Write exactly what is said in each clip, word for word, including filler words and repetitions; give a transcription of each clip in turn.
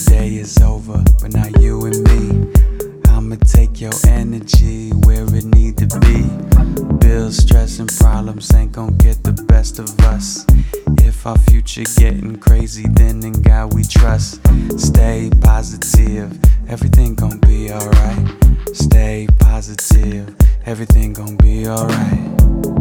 day is over, but now you and me. I'ma take your energy where it need to be. Bills, stress, and problems ain't gon' get the best of us. If our future getting crazy, then in God we trust. Stay positive, everything gon' be alright. Stay positive, everything gon' be alright.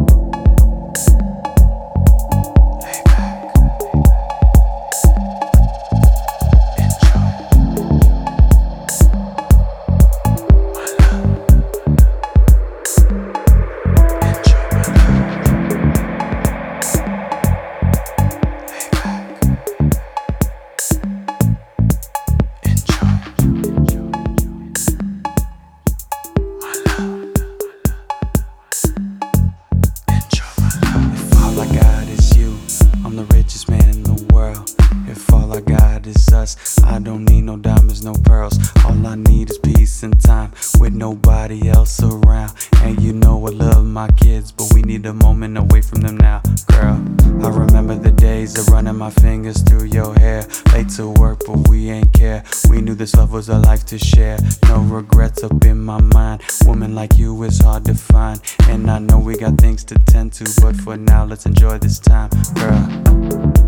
The richest man in the world. If all I got is us, I don't need no diamonds, no pearls. All I need is peace and time with nobody else around. And you know I love my kids, but we need a moment away from them now. Girl, I remember the days of running my fingers through your hair. Late to work, but we ain't care. We knew this love was a life to share. No regrets up in my mind. Woman like you is hard to find. And I know we got things to tend to, but for now let's enjoy this time, girl.